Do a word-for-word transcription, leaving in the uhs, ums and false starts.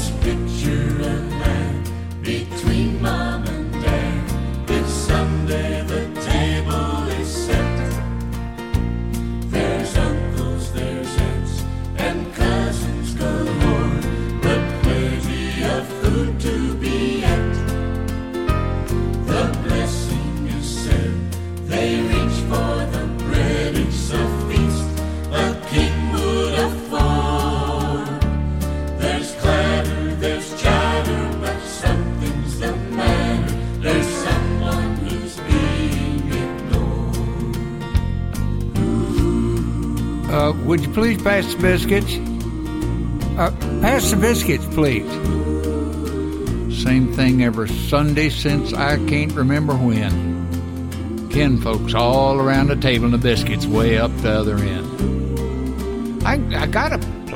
Just picture a land between mom and dad. It's Sunday, the table is set. There's uncles, there's aunts, and cousins galore, but plenty of food to be at. The blessing is said, they reach for the bread, it's a feast a king would afford. There's clatter, there's chatter, but something's the matter. There's someone who's being ignored. Uh, would you please pass the biscuits? Uh, pass the biscuits, please. Same thing every Sunday since I can't remember when. Kin folks all around the table and the biscuits way up the other end. I, I got a